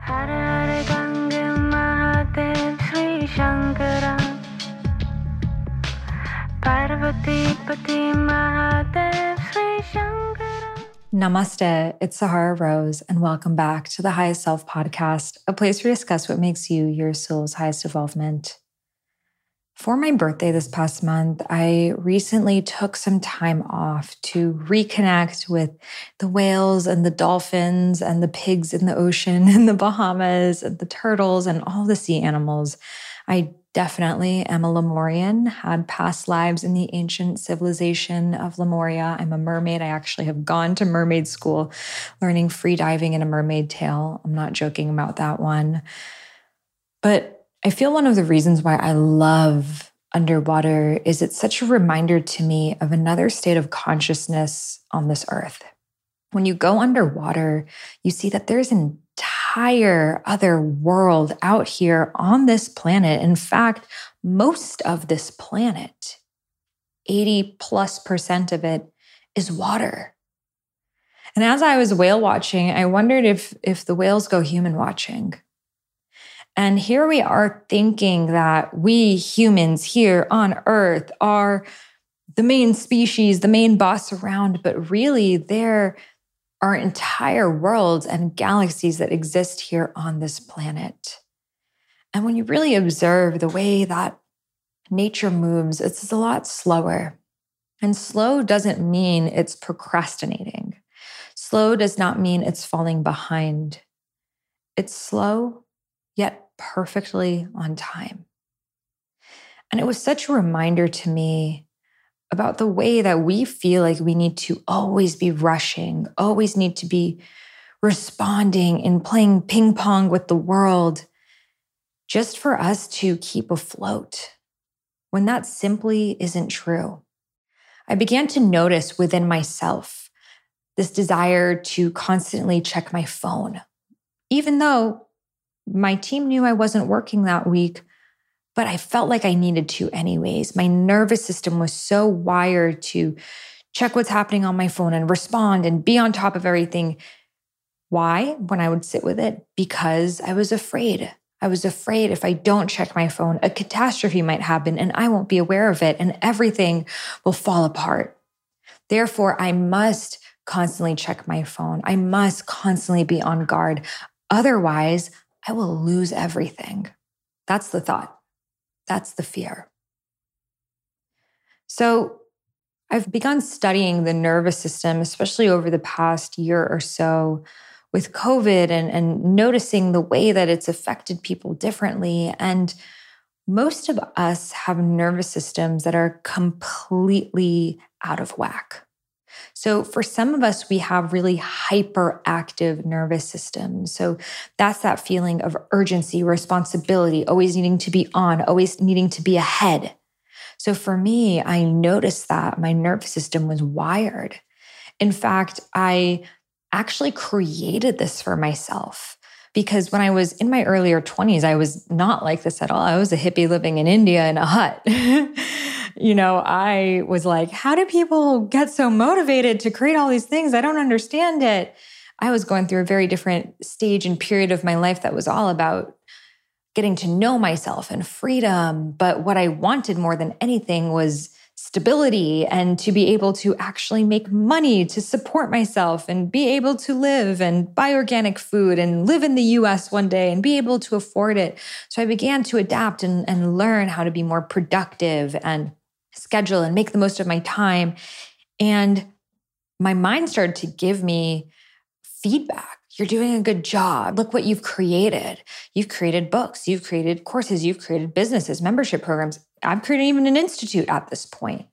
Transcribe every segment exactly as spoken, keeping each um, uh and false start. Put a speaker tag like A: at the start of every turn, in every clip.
A: हर हर गंगे महादेव श्री शंकरा पार्वती पति Mahadev Shri Shankara.
B: Namaste, it's Sahara Rose, and welcome back to the Highest Self podcast, a place where we discuss what makes you your soul's highest evolvement. For my birthday this past month, I recently took some time off to reconnect with the whales and the dolphins and the pigs in the ocean in the Bahamas and the turtles and all the sea animals. I definitely am a Lemurian, had past lives in the ancient civilization of Lemuria. I'm a mermaid. I actually have gone to mermaid school, learning free diving and a mermaid tail. I'm not joking about that one. But I feel one of the reasons why I love underwater is it's such a reminder to me of another state of consciousness on this earth. When you go underwater, you see that there's an entire other world out here on this planet. In fact, most of this planet, eighty plus percent of it, is water. And as I was whale watching, I wondered if, if the whales go human watching. And here we are thinking that we humans here on Earth are the main species, the main boss around, but really there are entire worlds and galaxies that exist here on this planet. And when you really observe the way that nature moves, it's a lot slower. And slow doesn't mean it's procrastinating. Slow does not mean it's falling behind. It's slow, yet perfectly on time. And it was such a reminder to me about the way that we feel like we need to always be rushing, always need to be responding and playing ping pong with the world just for us to keep afloat, when that simply isn't true. I began to notice within myself this desire to constantly check my phone, even though my team knew I wasn't working that week, but I felt like I needed to anyways. My nervous system was so wired to check what's happening on my phone and respond and be on top of everything. Why? When I would sit with it, because I was afraid. I was afraid if I don't check my phone, a catastrophe might happen and I won't be aware of it and everything will fall apart. Therefore, I must constantly check my phone. I must constantly be on guard. Otherwise, I will lose everything. That's the thought. That's the fear. So I've begun studying the nervous system, especially over the past year or so with COVID and, and noticing the way that it's affected people differently. And most of us have nervous systems that are completely out of whack. So for some of us, we have really hyperactive nervous systems. So that's that feeling of urgency, responsibility, always needing to be on, always needing to be ahead. So for me, I noticed that my nervous system was wired. In fact, I actually created this for myself because when I was in my earlier twenties, I was not like this at all. I was a hippie living in India in a hut. You know, I was like, how do people get so motivated to create all these things? I don't understand it. I was going through a very different stage and period of my life that was all about getting to know myself and freedom. But what I wanted more than anything was stability and to be able to actually make money to support myself and be able to live and buy organic food and live in the U S one day and be able to afford it. So I began to adapt and, and learn how to be more productive and schedule and make the most of my time. And my mind started to give me feedback. You're doing a good job. Look what you've created. You've created books. You've created courses. You've created businesses, membership programs. I've created even an institute at this point.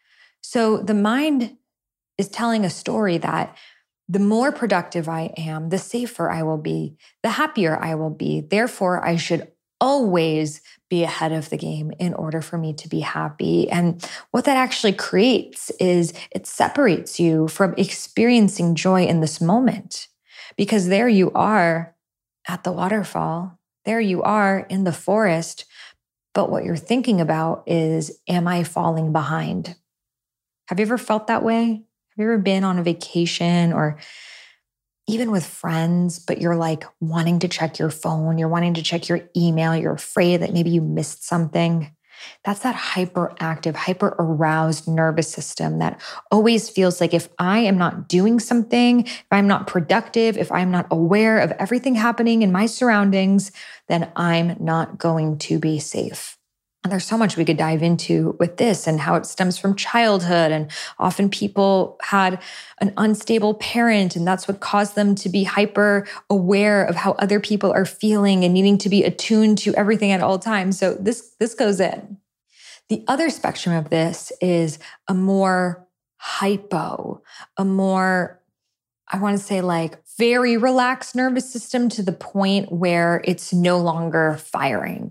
B: So the mind is telling a story that the more productive I am, the safer I will be, the happier I will be. Therefore, I should always be ahead of the game in order for me to be happy. And what that actually creates is it separates you from experiencing joy in this moment. Because there you are at the waterfall, there you are in the forest, but what you're thinking about is, am I falling behind? Have you ever felt that way? Have you ever been on a vacation or even with friends, but you're like wanting to check your phone, you're wanting to check your email, you're afraid that maybe you missed something. That's that hyperactive, hyper aroused nervous system that always feels like if I am not doing something, if I'm not productive, if I'm not aware of everything happening in my surroundings, then I'm not going to be safe. And there's so much we could dive into with this and how it stems from childhood. And often people had an unstable parent, and that's what caused them to be hyper aware of how other people are feeling and needing to be attuned to everything at all times. So this, this goes in. The other spectrum of this is a more hypo, a more, I want to say like very relaxed nervous system to the point where it's no longer firing.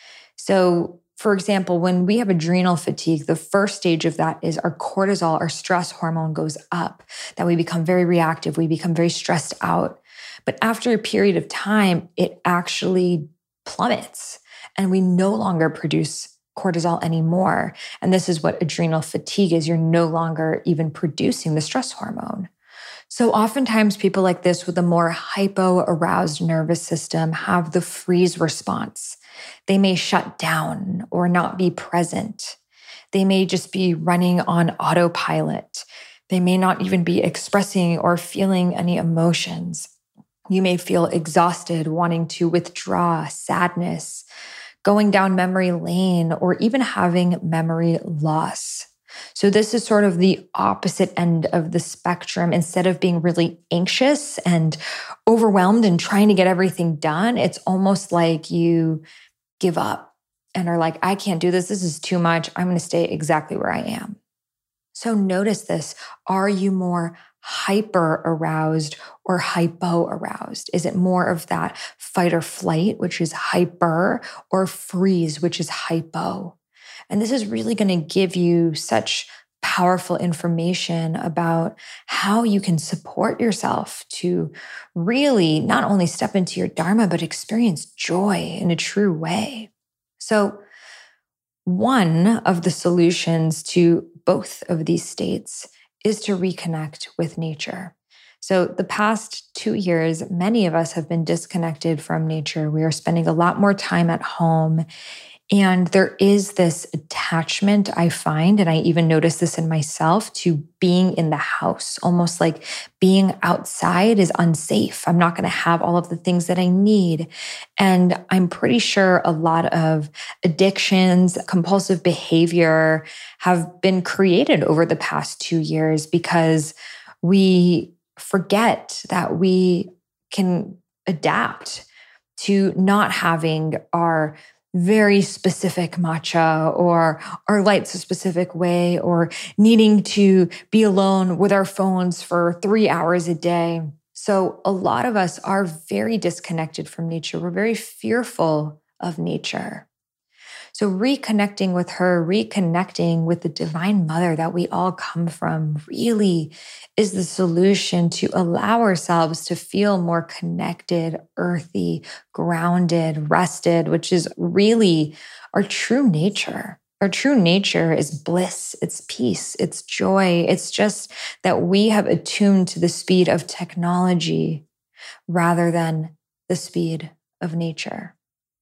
B: So for example, when we have adrenal fatigue, the first stage of that is our cortisol, our stress hormone goes up, that we become very reactive, we become very stressed out. But after a period of time, it actually plummets and we no longer produce cortisol anymore. And this is what adrenal fatigue is. You're no longer even producing the stress hormone. So oftentimes people like this with a more hypo-aroused nervous system have the freeze response. They may shut down or not be present. They may just be running on autopilot. They may not even be expressing or feeling any emotions. You may feel exhausted, wanting to withdraw, sadness, going down memory lane, or even having memory loss. So this is sort of the opposite end of the spectrum. Instead of being really anxious and overwhelmed and trying to get everything done, it's almost like you give up and are like, I can't do this. This is too much. I'm going to stay exactly where I am. So notice this. Are you more hyper aroused or hypo aroused? Is it more of that fight or flight, which is hyper, or freeze, which is hypo? And this is really going to give you such powerful information about how you can support yourself to really not only step into your dharma, but experience joy in a true way. So one of the solutions to both of these states is to reconnect with nature. So the past two years, many of us have been disconnected from nature. We are spending a lot more time at home. And there is this attachment I find, and I even notice this in myself, to being in the house, almost like being outside is unsafe. I'm not going to have all of the things that I need. And I'm pretty sure a lot of addictions, compulsive behavior have been created over the past two years because we forget that we can adapt to not having our very specific matcha or our lights a specific way or needing to be alone with our phones for three hours a day. So a lot of us are very disconnected from nature. We're very fearful of nature. So reconnecting with her, reconnecting with the divine mother that we all come from really is the solution to allow ourselves to feel more connected, earthy, grounded, rested, which is really our true nature. Our true nature is bliss, it's peace, it's joy. It's just that we have attuned to the speed of technology rather than the speed of nature.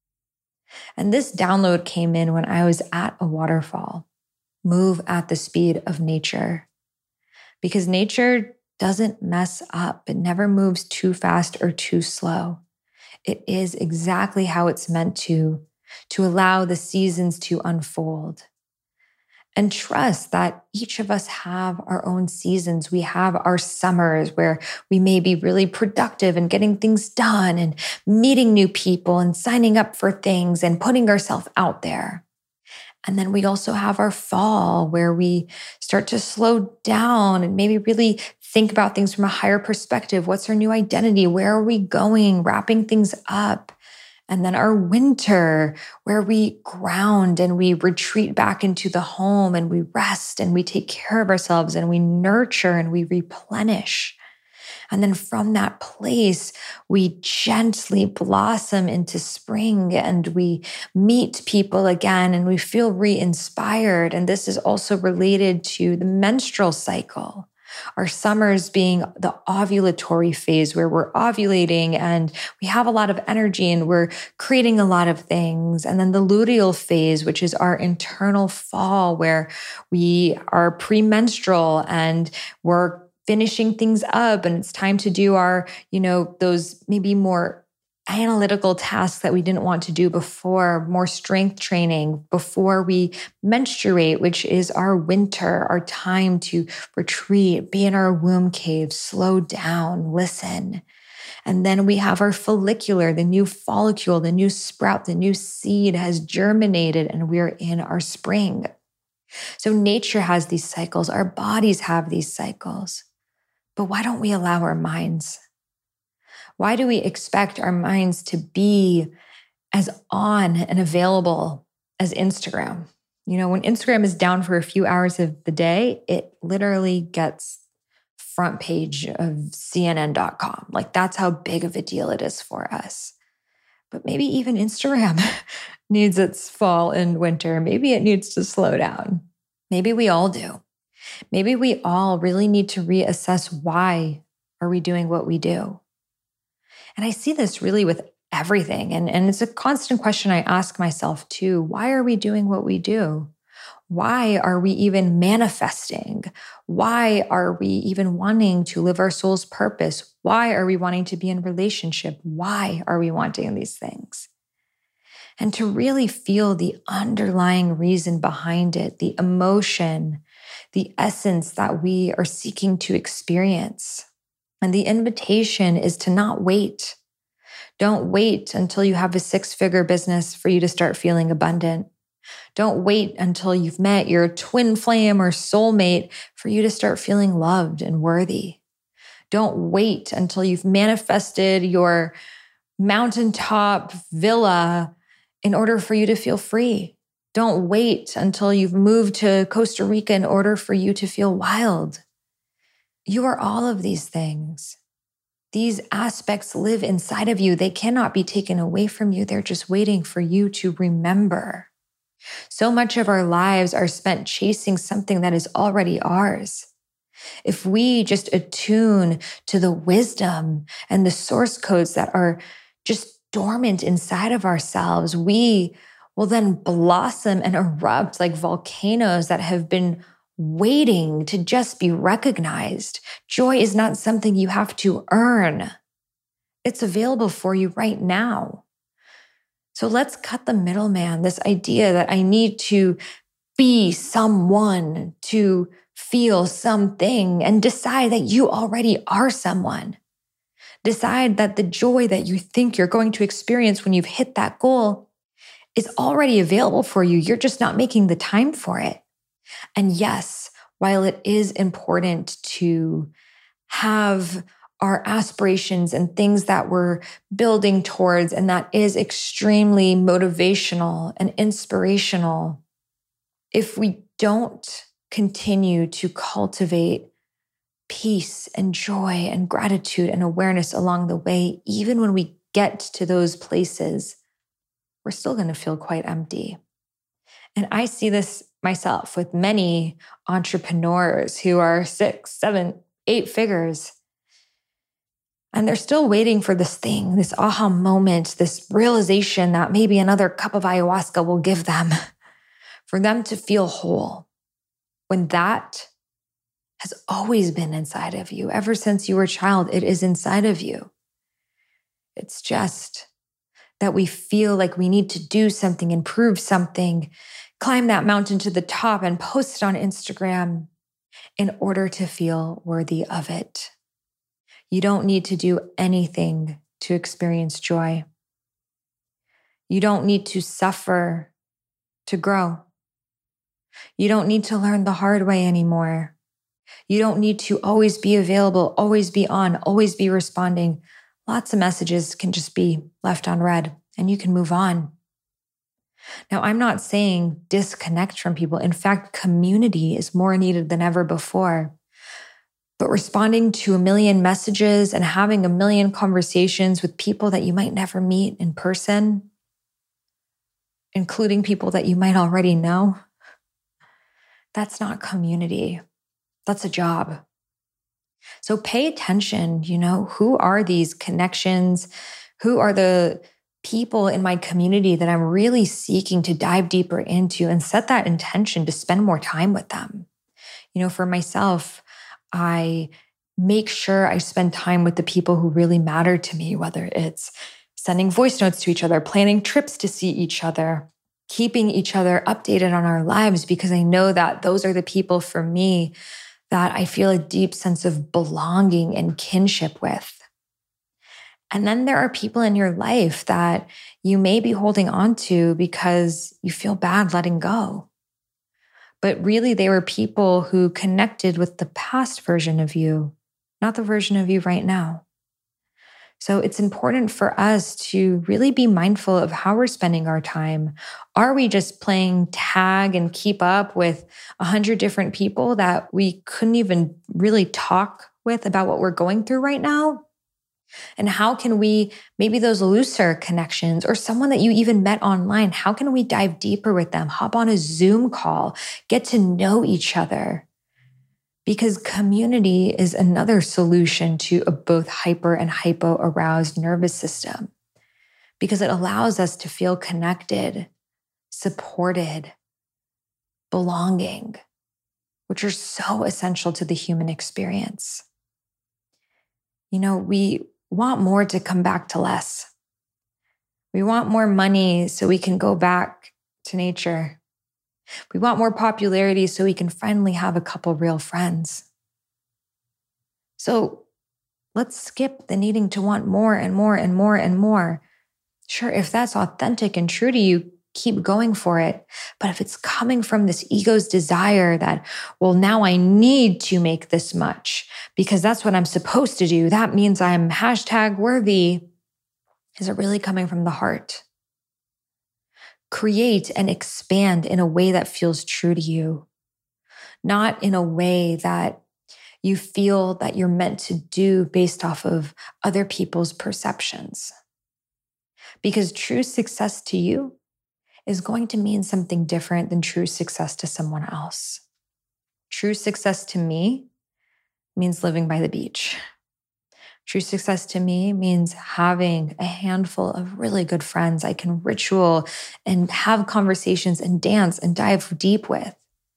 B: And this download came in when I was at a waterfall. Move at the speed of nature. Because nature doesn't mess up. It never moves too fast or too slow. It is exactly how it's meant to, to allow the seasons to unfold. And trust that each of us have our own seasons. We have our summers where we may be really productive and getting things done and meeting new people and signing up for things and putting ourselves out there. And then we also have our fall where we start to slow down and maybe really think about things from a higher perspective. What's our new identity? Where are we going? Wrapping things up. And then our winter, where we ground and we retreat back into the home and we rest and we take care of ourselves and we nurture and we replenish. And then from that place, we gently blossom into spring and we meet people again and we feel re-inspired. And this is also related to the menstrual cycle, Our summers being the ovulatory phase where we're ovulating and we have a lot of energy and we're creating a lot of things. And then the luteal phase, which is our internal fall where we are premenstrual and we're finishing things up and it's time to do our, you know, those maybe more analytical tasks that we didn't want to do before, more strength training before we menstruate, which is our winter, our time to retreat, be in our womb cave, slow down, listen. And then we have our follicular, the new follicle, the new sprout, the new seed has germinated and we're in our spring. So nature has these cycles, our bodies have these cycles. But why don't we allow our minds? Why do we expect our minds to be as on and available as Instagram? You know, when Instagram is down for a few hours of the day, it literally gets front page of C N N dot com. Like that's how big of a deal it is for us. But maybe even Instagram needs its fall and winter. Maybe it needs to slow down. Maybe we all do. Maybe we all really need to reassess why are we doing what we do? And I see this really with everything. And, and it's a constant question I ask myself too. Why are we doing what we do? Why are we even manifesting? Why are we even wanting to live our soul's purpose? Why are we wanting to be in relationship? Why are we wanting these things? And to really feel the underlying reason behind it, the emotion, the essence that we are seeking to experience. And the invitation is to not wait. Don't wait until you have a six-figure business for you to start feeling abundant. Don't wait until you've met your twin flame or soulmate for you to start feeling loved and worthy. Don't wait until you've manifested your mountaintop villa in order for you to feel free. Don't wait until you've moved to Costa Rica in order for you to feel wild. You are all of these things. These aspects live inside of you. They cannot be taken away from you. They're just waiting for you to remember. So much of our lives are spent chasing something that is already ours. If we just attune to the wisdom and the source codes that are just dormant inside of ourselves, we will then blossom and erupt like volcanoes that have been waiting to just be recognized. Joy is not something you have to earn. It's available for you right now. So let's cut the middleman, this idea that I need to be someone to feel something, and decide that you already are someone. Decide that the joy that you think you're going to experience when you've hit that goal is already available for you. You're just not making the time for it. And yes, while it is important to have our aspirations and things that we're building towards, and that is extremely motivational and inspirational, if we don't continue to cultivate peace and joy and gratitude and awareness along the way, even when we get to those places, we're still going to feel quite empty. And I see this myself with many entrepreneurs who are six, seven, eight figures. And they're still waiting for this thing, this aha moment, this realization that maybe another cup of ayahuasca will give them, for them to feel whole. When that has always been inside of you. Ever since you were a child, it is inside of you. It's just that we feel like we need to do something, improve something, climb that mountain to the top and post it on Instagram in order to feel worthy of it. You don't need to do anything to experience joy. You don't need to suffer to grow. You don't need to learn the hard way anymore. You don't need to always be available, always be on, always be responding. Lots of messages can just be left unread and you can move on. Now, I'm not saying disconnect from people. In fact, community is more needed than ever before. But responding to a million messages and having a million conversations with people that you might never meet in person, including people that you might already know, that's not community. That's a job. So pay attention, you know, who are these connections? Who are the people in my community that I'm really seeking to dive deeper into, and set that intention to spend more time with them? You know, for myself, I make sure I spend time with the people who really matter to me, whether it's sending voice notes to each other, planning trips to see each other, keeping each other updated on our lives, because I know that those are the people for me that I feel a deep sense of belonging and kinship with. And then there are people in your life that you may be holding on to because you feel bad letting go. But really, they were people who connected with the past version of you, not the version of you right now. So it's important for us to really be mindful of how we're spending our time. Are we just playing tag and keep up with a hundred different people that we couldn't even really talk with about what we're going through right now? And how can we, maybe those looser connections or someone that you even met online, how can we dive deeper with them, hop on a Zoom call, get to know each other? Because community is another solution to a both hyper and hypo-aroused nervous system, because it allows us to feel connected, supported, belonging, which are so essential to the human experience. You know, we want more to come back to less. We want more money so we can go back to nature. We want more popularity so we can finally have a couple real friends. So let's skip the needing to want more and more and more and more. Sure, if that's authentic and true to you, keep going for it. But if it's coming from this ego's desire that, well, now I need to make this much because that's what I'm supposed to do, that means I'm hashtag worthy, is it really coming from the heart? Create and expand in a way that feels true to you, not in a way that you feel that you're meant to do based off of other people's perceptions. Because true success to you is going to mean something different than true success to someone else. True success to me means living by the beach. True success to me means having a handful of really good friends I can ritual and have conversations and dance and dive deep with.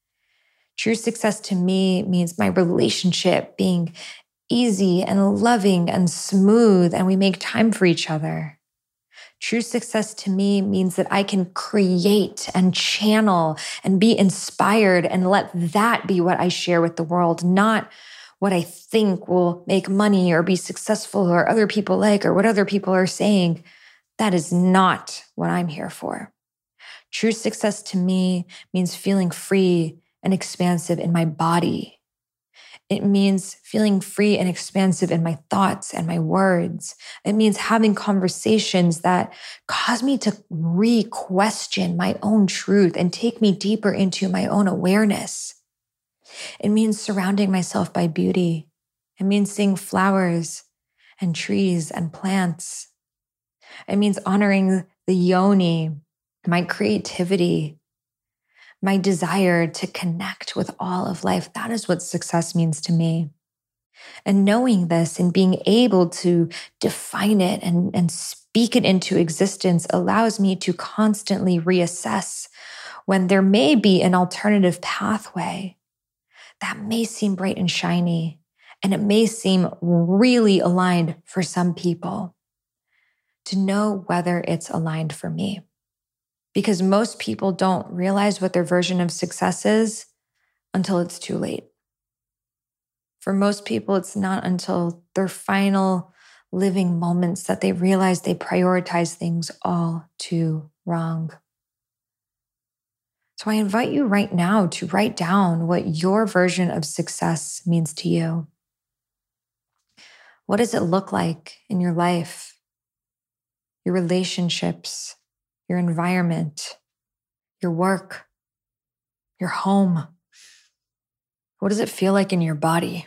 B: True success to me means my relationship being easy and loving and smooth, and we make time for each other. True success to me means that I can create and channel and be inspired and let that be what I share with the world, not what I think will make money or be successful or other people like or what other people are saying. That is not what I'm here for. True success to me means feeling free and expansive in my body. It means feeling free and expansive in my thoughts and my words. It means having conversations that cause me to re-question my own truth and take me deeper into my own awareness. It means surrounding myself by beauty. It means seeing flowers and trees and plants. It means honoring the yoni, my creativity, my desire to connect with all of life. That is what success means to me. And knowing this and being able to define it and, and speak it into existence allows me to constantly reassess when there may be an alternative pathway that may seem bright and shiny, and it may seem really aligned for some people, to know whether it's aligned for me. Because most people don't realize what their version of success is until it's too late. For most people, it's not until their final living moments that they realize they prioritize things all too wrong. So I invite you right now to write down what your version of success means to you. What does it look like in your life, your relationships, your environment, your work, your home? What does it feel like in your body?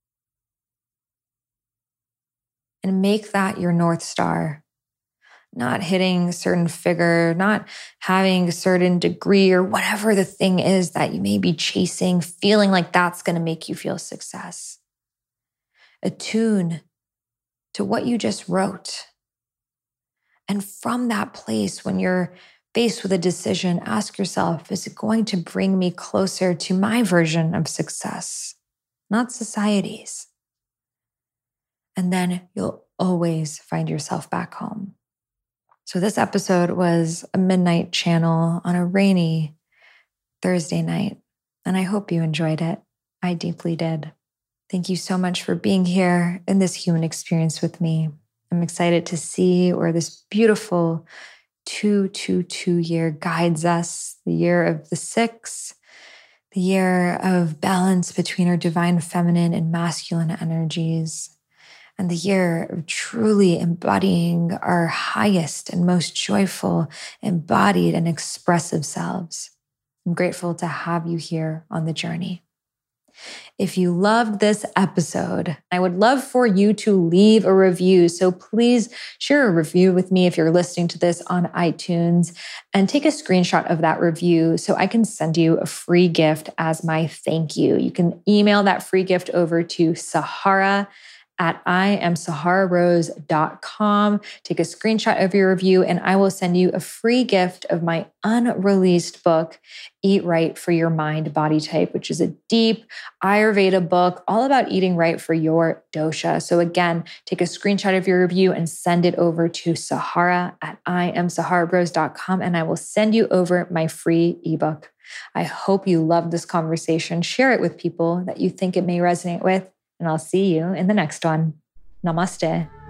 B: And make that your North Star. Not hitting a certain figure, not having a certain degree or whatever the thing is that you may be chasing, feeling like that's going to make you feel success. attune to what you just wrote. And from that place, when you're faced with a decision, ask yourself, is it going to bring me closer to my version of success, not society's? And then you'll always find yourself back home. So this episode was a midnight channel on a rainy Thursday night, and I hope you enjoyed it. I deeply did. Thank you so much for being here in this human experience with me. I'm excited to see where this beautiful two two two year guides us, the year of the six, the year of balance between our divine feminine and masculine energies, and the year of truly embodying our highest and most joyful, embodied and expressive selves. I'm grateful to have you here on the journey. If you loved this episode, I would love for you to leave a review. So please share a review with me if you're listening to this on iTunes, and take a screenshot of that review so I can send you a free gift as my thank you. You can email that free gift over to Sahara at I am sahara rose dot com. Take a screenshot of your review and I will send you a free gift of my unreleased book, Eat Right for Your Mind Body Type, which is a deep Ayurveda book all about eating right for your dosha. So again, take a screenshot of your review and send it over to Sahara at I am sahara rose dot com, and I will send you over my free ebook. I hope you loved this conversation. Share it with people that you think it may resonate with. And I'll see you in the next one. Namaste.